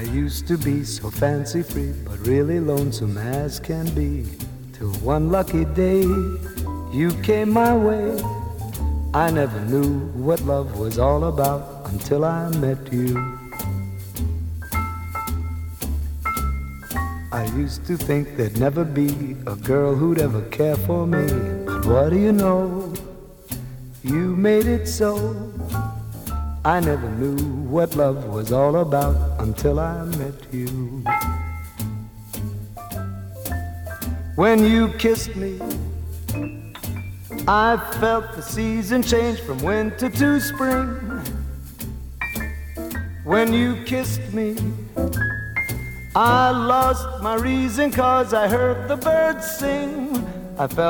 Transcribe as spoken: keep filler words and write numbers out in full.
used to be so fancy free, but really lonesome as can be. Till one lucky day you came my way. I never knew what love was all about until I met you. I used to think there'd never be a girl who'd ever care for me, but what do you know? You made it so. I never knew what love was all about until I met you. When you kissed me, I felt the season change from winter to spring. When you kissed me, I lost my reason 'cause I heard the birds sing. I felt